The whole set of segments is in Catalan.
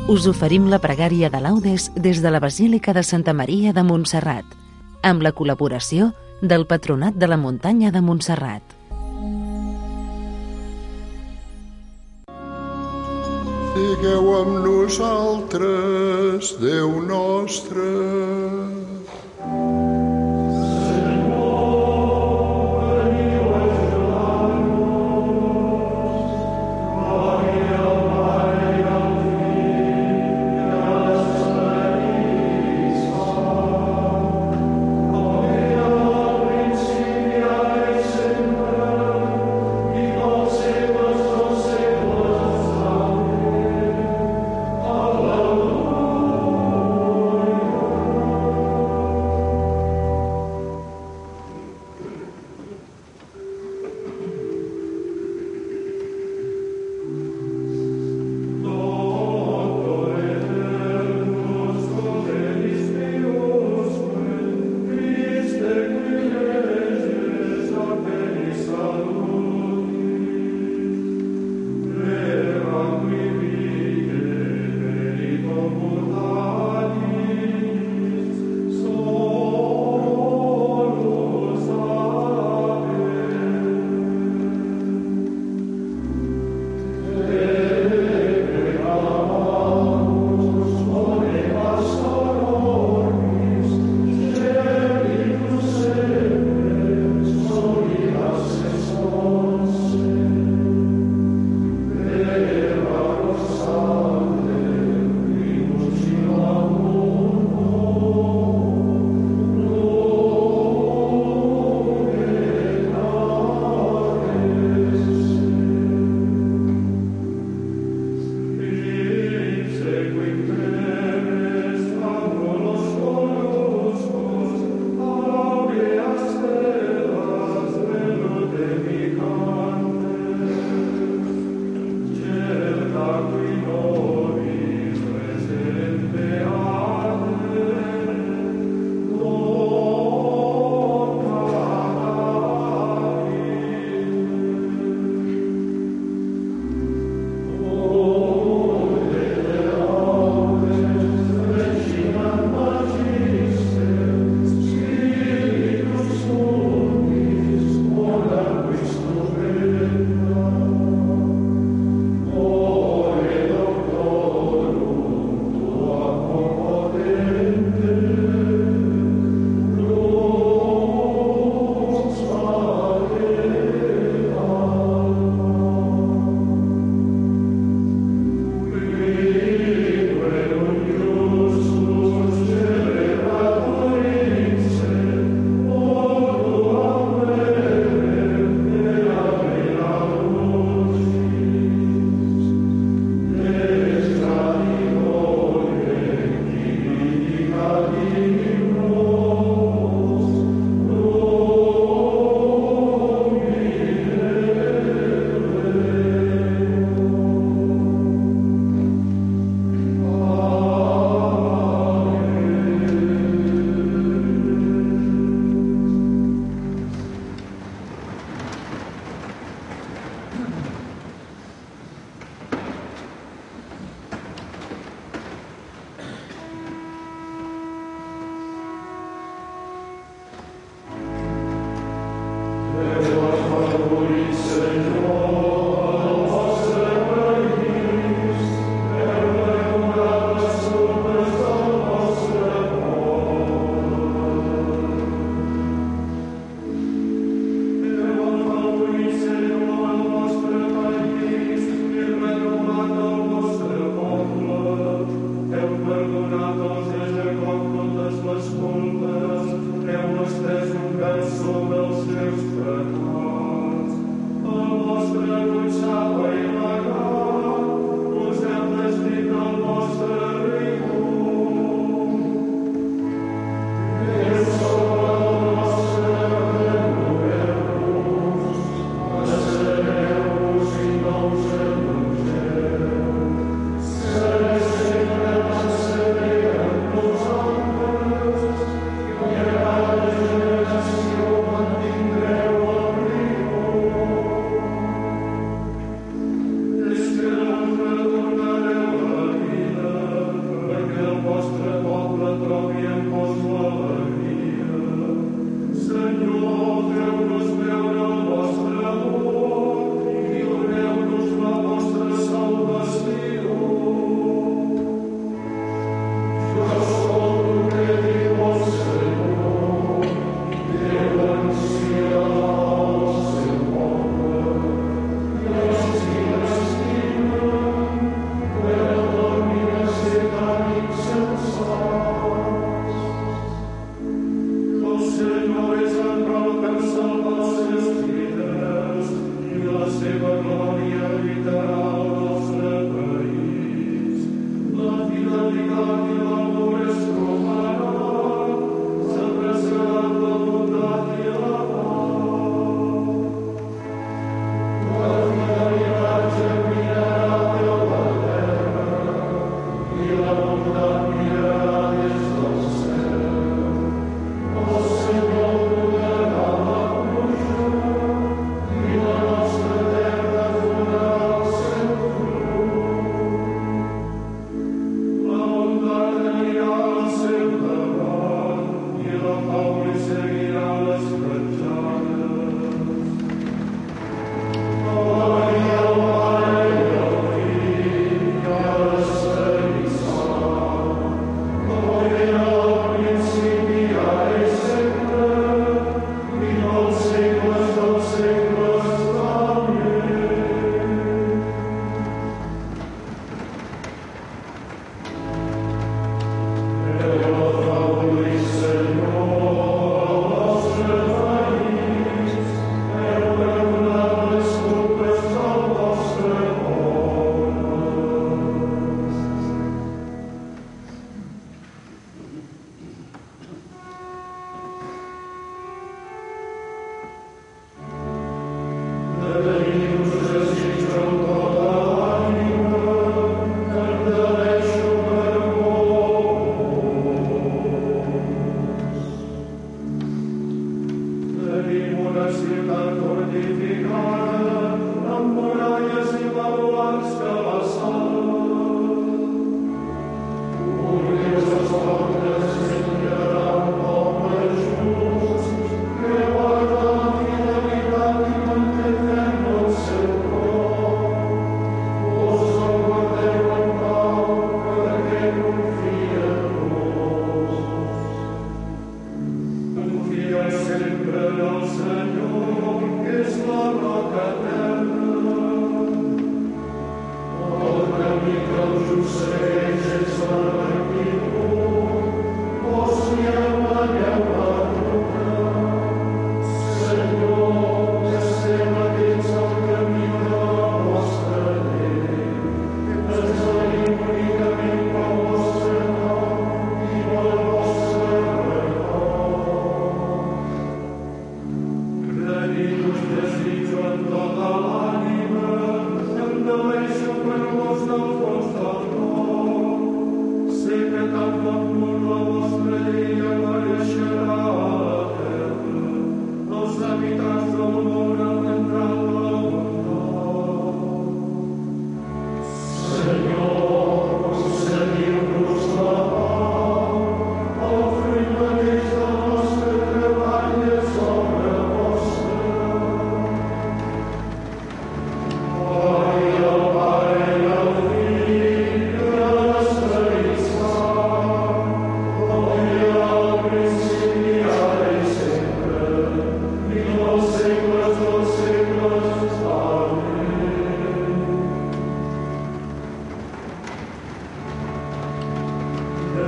us oferim la pregària de laudes des de la Basílica de Santa Maria de Montserrat, amb la col·laboració del Patronat de la Muntanya de Montserrat. Sigueu amb nosaltres, Déu nostre.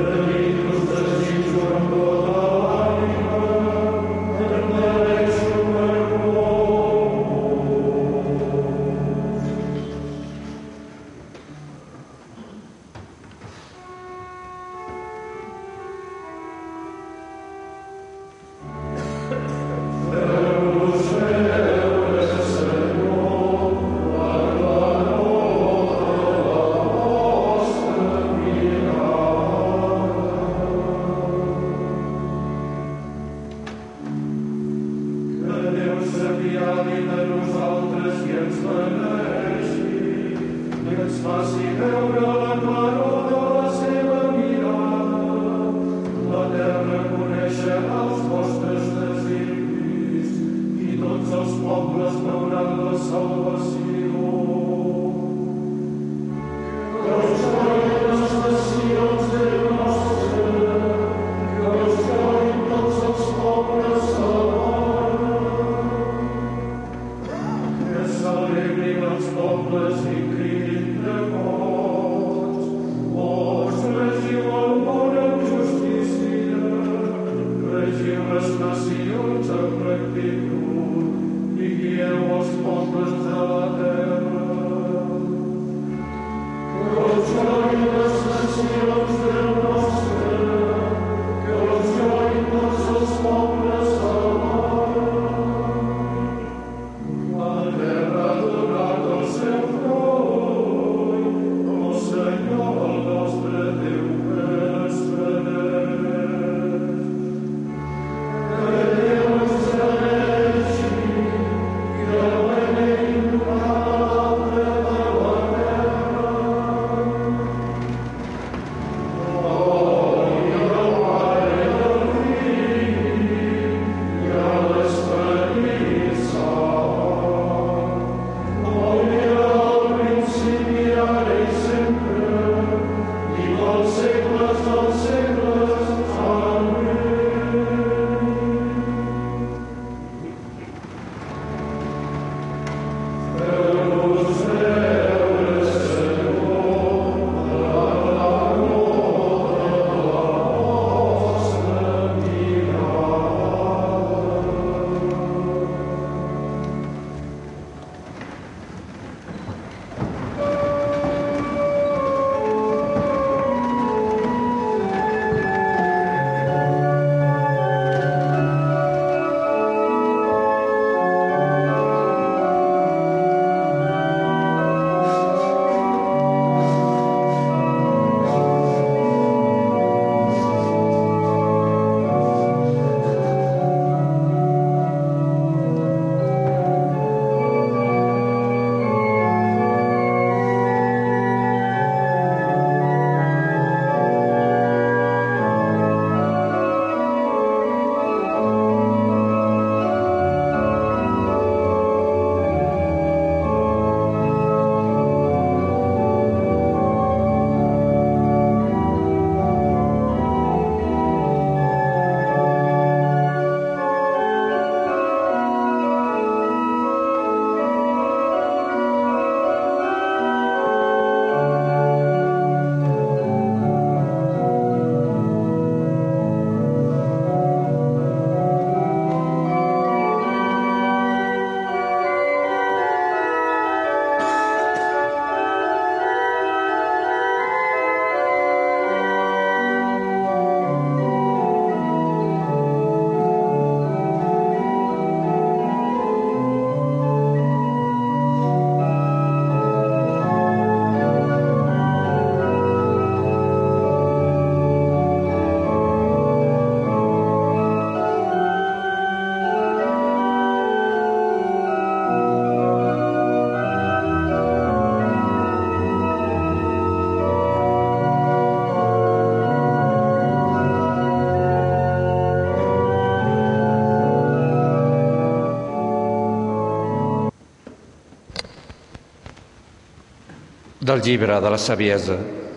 Del llibre de la saviesa.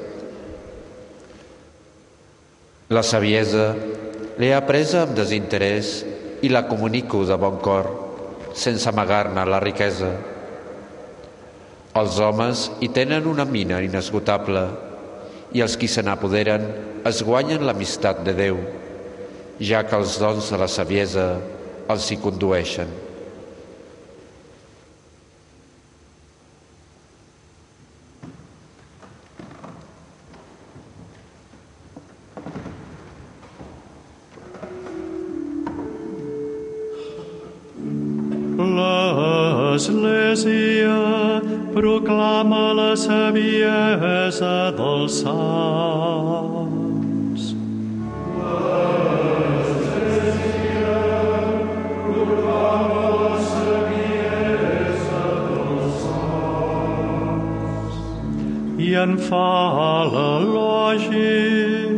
La saviesa l'he apresa amb desinterès i la comunico de bon cor, sense amagar-ne la riquesa. Els homes hi tenen una mina inesgotable i els qui se n'apoderen es guanyen l'amistat de Déu, ja que els dons de la saviesa els hi condueixen. L'Església proclama la saviesa dels sants. L'Església proclama la saviesa dels sants. I en fa l'elogi.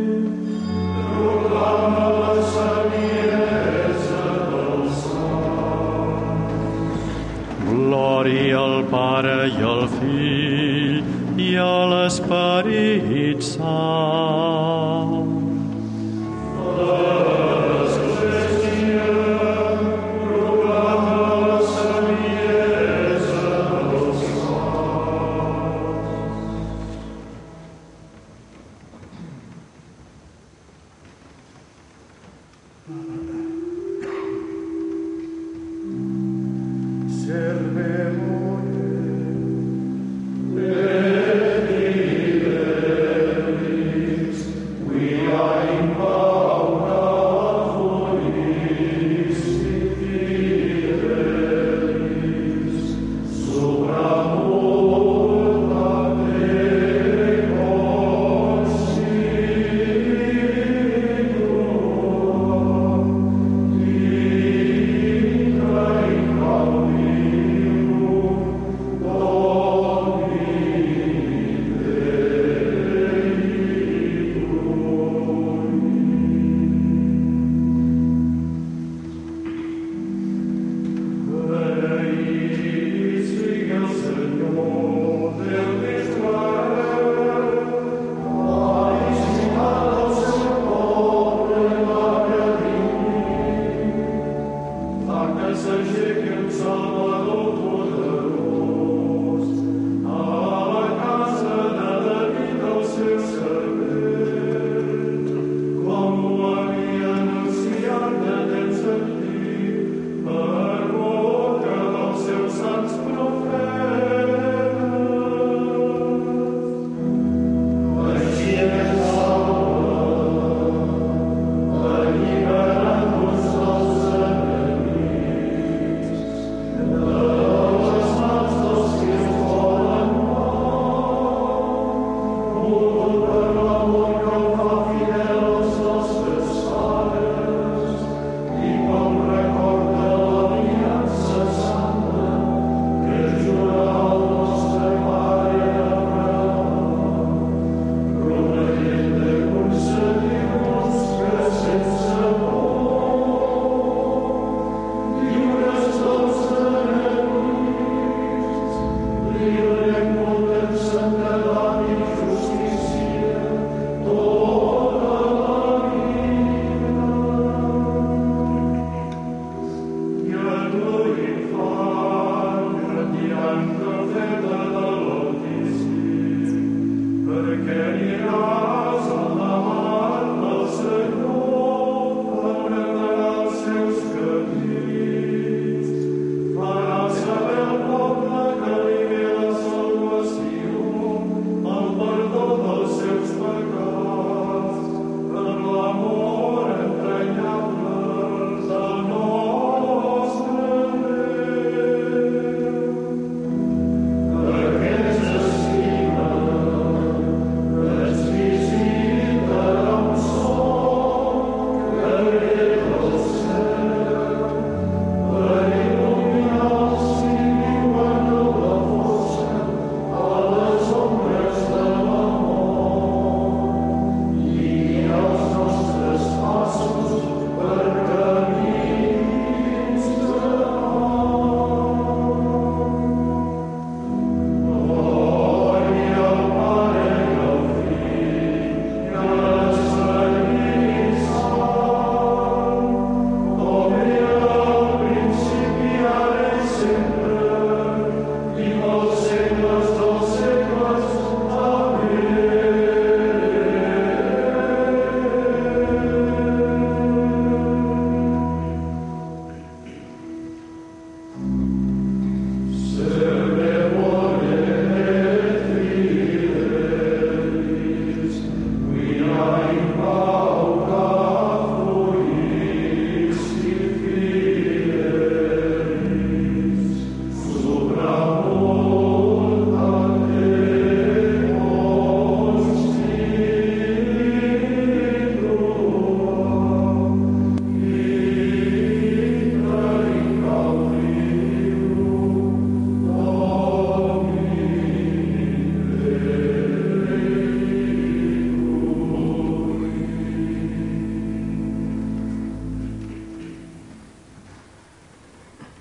Proclama la saviesa dels sants. Glòria al Pare i al Fill i a l'Esperit Sant. L'Església proclama la saviesa dels sants. We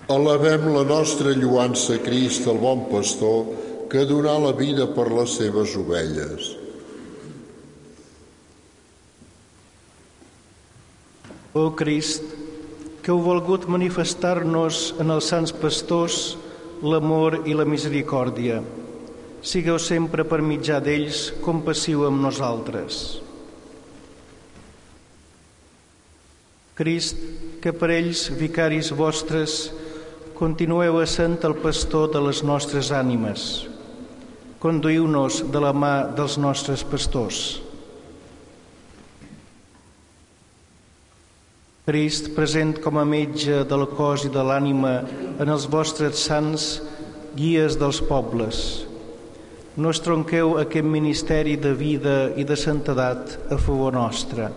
Elevem la nostra lloança a Crist, el bon pastor, que donà la vida per les seves ovelles. Ó Crist, que heu volgut manifestar-nos en els sants pastors l'amor i la misericòrdia, sigueu sempre per mitjà d'ells compassiu amb nosaltres. Crist, que per ells, vicaris vostres, continueu essent el pastor de les nostres ànimes. Conduïu-nos de la mà dels nostres pastors. Crist, present com a metge del cos i de l'ànima en els vostres sants, guies dels pobles. No estronqueu aquest ministeri de vida i de santedat a favor nostre.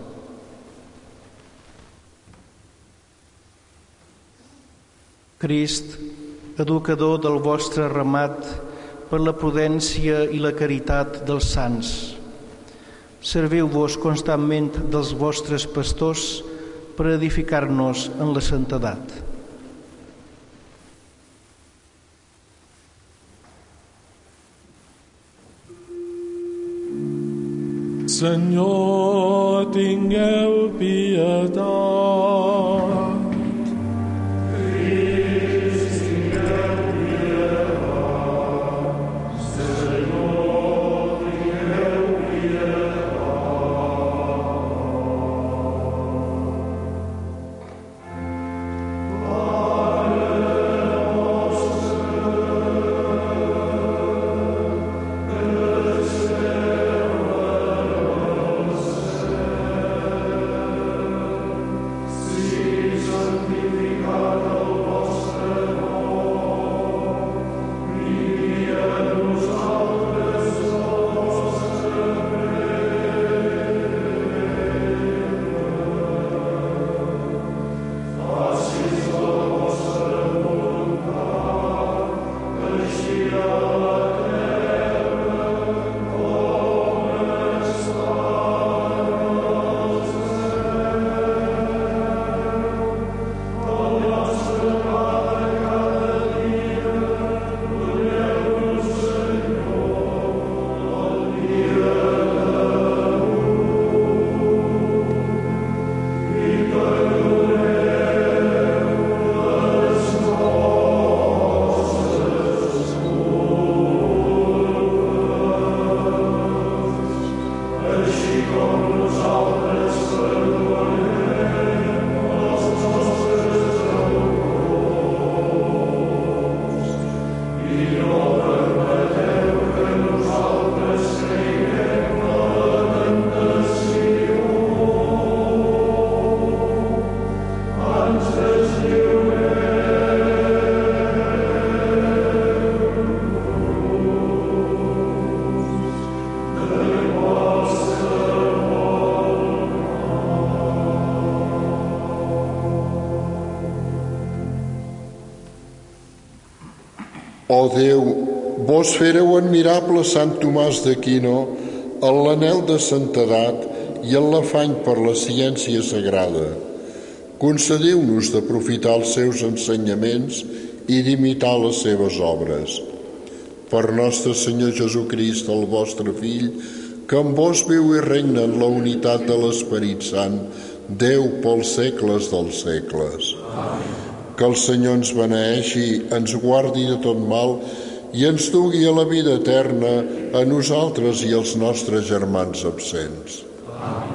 Crist, educador del vostre ramat per la prudència i la caritat dels sants. Serviu-vos constantment dels vostres pastors per edificar-nos en la santedat. Senyor, tingueu pietat. Ó Déu, vos fereu admirable Sant Tomàs d'Aquino en l'anhel de santedat i en l'afany per la ciència sagrada. Concediu-nos d'aprofitar els seus ensenyaments i d'imitar les seves obres. Per nostre Senyor Jesucrist, el vostre Fill, que amb vos viu i regna en la unitat de l'Esperit Sant, Déu pels segles dels segles. Amén. Que el Senyor ens beneeixi, ens guardi de tot mal i ens dugui a la vida eterna a nosaltres i als nostres germans absents. Amén.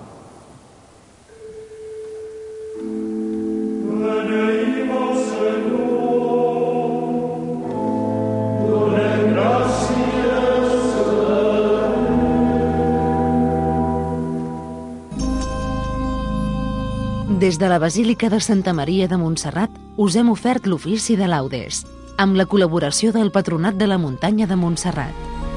Des de la Basílica de Santa Maria de Montserrat us hem ofert l'ofici de laudes, amb la col·laboració del Patronat de la Muntanya de Montserrat.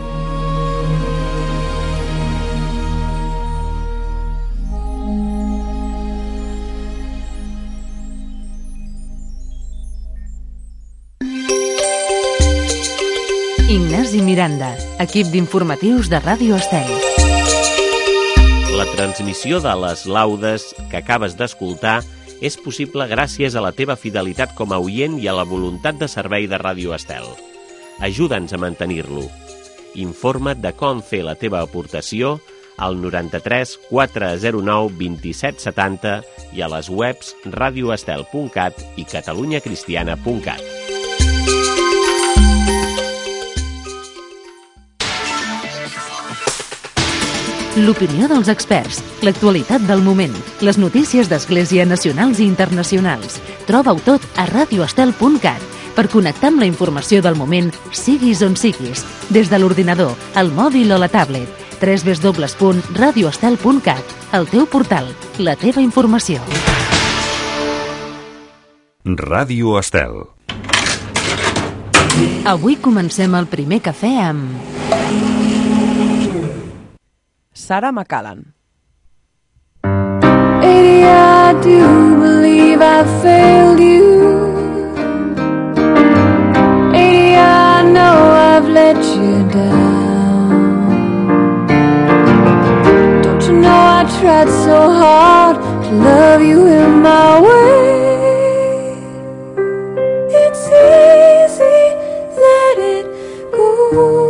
Ignasi Miranda, equip d'informatius de Ràdio Estel. La transmissió de les laudes que acabes d'escoltar és possible gràcies a la teva fidelitat com a oient i a la voluntat de servei de Ràdio Estel. Ajuda'ns a mantenir-lo. Informa't de com fer la teva aportació al 93 409 27 70 i a les webs radioestel.cat i catalunyacristiana.cat. L'opinió dels experts, l'actualitat del moment, les notícies d'Església nacionals i internacionals. Troba-ho tot a radioestel.cat per connectar amb la informació del moment, siguis on siguis, des de l'ordinador, el mòbil o la tablet. www.radioestel.cat, el teu portal, la teva informació. Ràdio Estel. Avui comencem el primer cafè amb Sarah McCallan. I do believe I failed you. I know I've let you down. Don't you know I tried so hard to love you in my way. It's easy, let it go.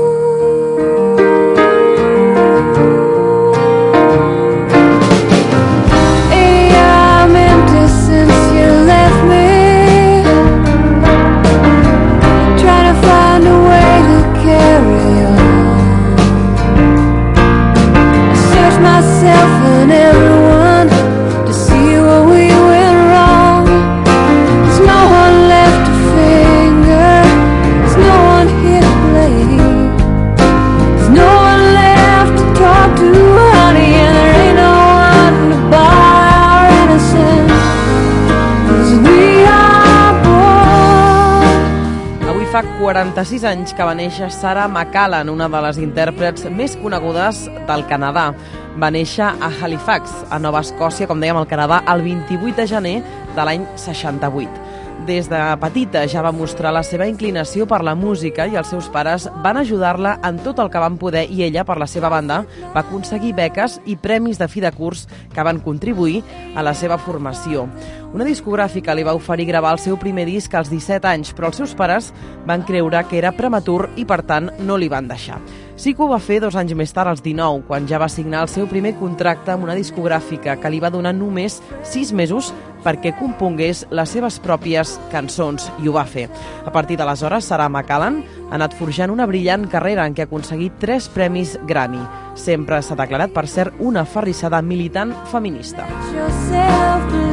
And everyone to see where we went wrong. There's no one left to finger, there's no one here to blame. There's no one left to talk to, honey, and there ain't no one to buy our innocence, 'cause we are born. Avui fa 46 anys que va néixer Sarah McCallan, una de les intèrprets més conegudes del Canadà. Va néixer a Halifax, a Nova Escòcia, com dèiem, al Canadà, el 28 de gener de l'any 68. Des de petita ja va mostrar la seva inclinació per la música i els seus pares van ajudar-la en tot el que van poder i ella, per la seva banda, va aconseguir beques i premis de fi de curs que van contribuir a la seva formació. Una discogràfica li va oferir gravar el seu primer disc als 17 anys, però els seus pares van creure que era prematur i, per tant, no li van deixar. Sí que ho va fer 2 anys més tard, als 19, quan ja va signar el seu primer contracte amb una discogràfica que li va donar només 6 mesos perquè compongués les seves pròpies cançons, i ho va fer. A partir d'aleshores, Sarah McCallan ha anat forjant una brillant carrera en què ha aconseguit 3 premis Grammy. Sempre s'ha declarat, per ser, una aferrissada militant feminista.